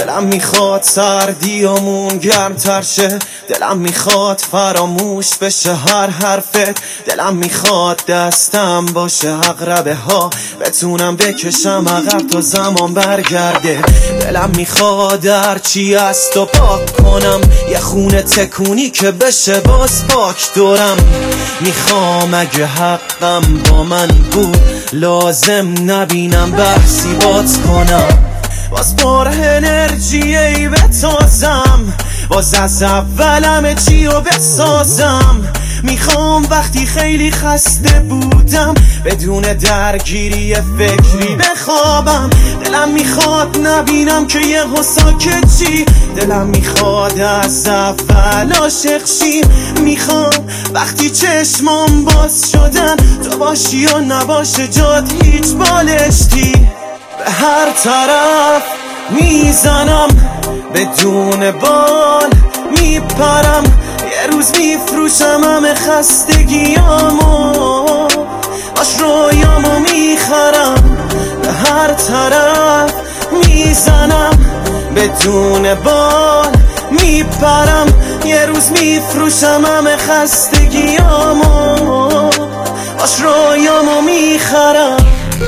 دلم میخواد سردیامون گرمتر شه، دلم میخواد فراموش بشه هر حرفت، دلم میخواد دستم باشه عقربه ها بتونم بکشم عقب تا زمان برگرده، دلم میخواد هرچی از تو پاک کنم، یه خونه تکونی که بشه باز پاک دورم، میخوام اگه حقم با من بود لازم نبینم بحثی بات کنم، باز پر انرژی بتازم، باز از اولم چی رو بسازم، میخوام وقتی خیلی خسته بودم بدون درگیری فکری بخوابم، دلم میخواد نبینم که یه ساکت چی، دلم میخواد از اول عاشق شیم، میخوام وقتی چشمام باز شدن تو باشی و نباشه جات هیچ بالشتی، به هر طرف میزنم بدون بال میپرم، یه روز میفروشم همه خستگیامو باش رویامو میخرم، به هر طرف میزنم بدون بال میپرم، یه روز میفروشم همه خستگیامو باش رویامو میخرم.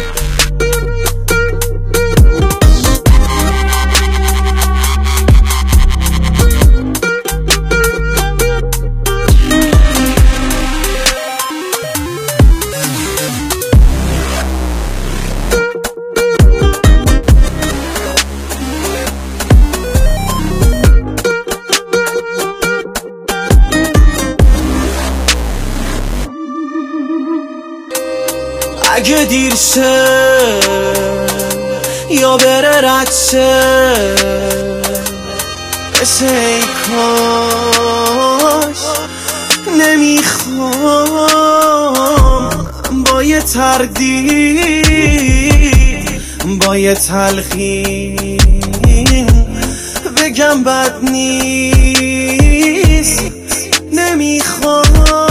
اگه دیر شه یا بره رد شه بشه ای کاش، نمیخوام با یه تردید با یه تلخین بگم بد نیست، نمیخوام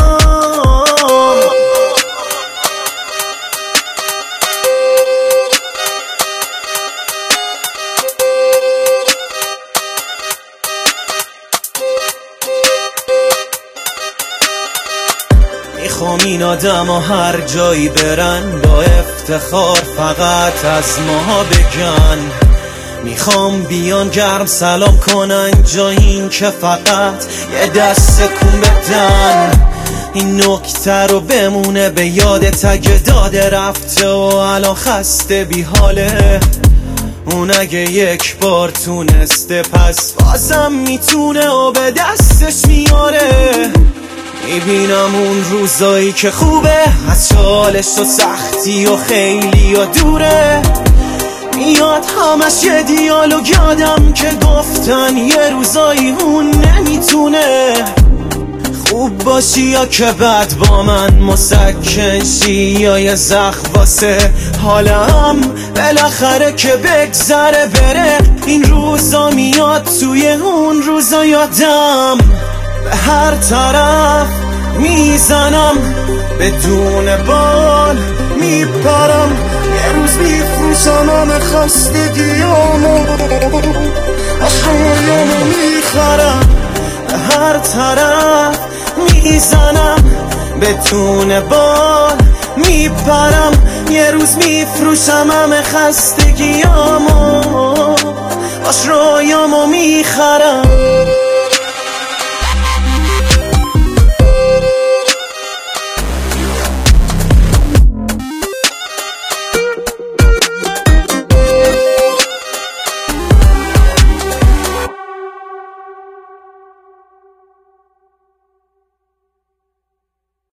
میخوام این آدم ها هر جایی برن با افتخار فقط از ما بگن، میخوام بیان گرم سلام کنن جای این که فقط یه دست کن بدن، این نکته رو بمونه به یادت اگه داده رفته و الان خسته بی حاله، اون اگه یک بار تونسته پس بازم میتونه و به دستش میاره، میبینم اون روزایی که خوبه از چالش و سختی و خیلی و دوره، میاد همش یه دیالوگ یادم که گفتن یه روزایی اون نمیتونه خوب باشی یا که بعد با من مسکن شی، یا یه زخم واسه حالم بالاخره که بگذره بره، این روزا میاد توی اون روزا یادم، به هر طرف میزنم بدون بال میپرم، یه روز میفروشم همه خستگیامو آشقایامو میخرم، به هر طرف میزنم بدون بال میپرم، یه روز میفروشم همه خستگیامو باش رویامو میخرم.